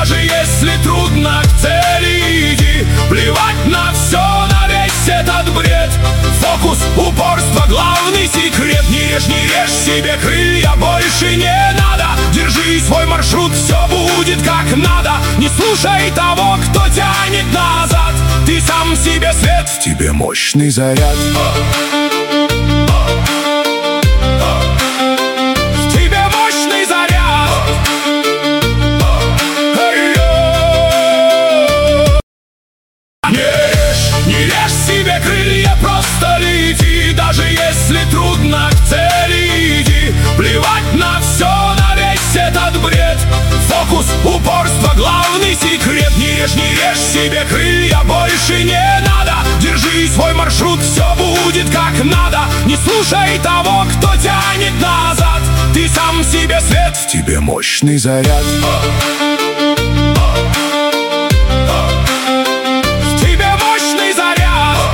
Даже если трудно, к цели иди. Плевать на все, на весь этот бред. Фокус, упорство, главный секрет. Не режь себе крылья, больше не надо. Держи свой маршрут, все будет как надо. Не слушай того, кто тянет назад. Ты сам себе свет, в тебе мощный заряд. В тебе мощный заряд. Не режь себе крылья, просто лети. Даже если трудно, к цели иди. Плевать на все, на весь этот бред. Фокус, упорство, главный секрет. Не режь себе крылья, больше не надо. Держи свой маршрут, все будет как надо. Не слушай того, кто тянет назад. Ты сам себе свет, в тебе мощный заряд.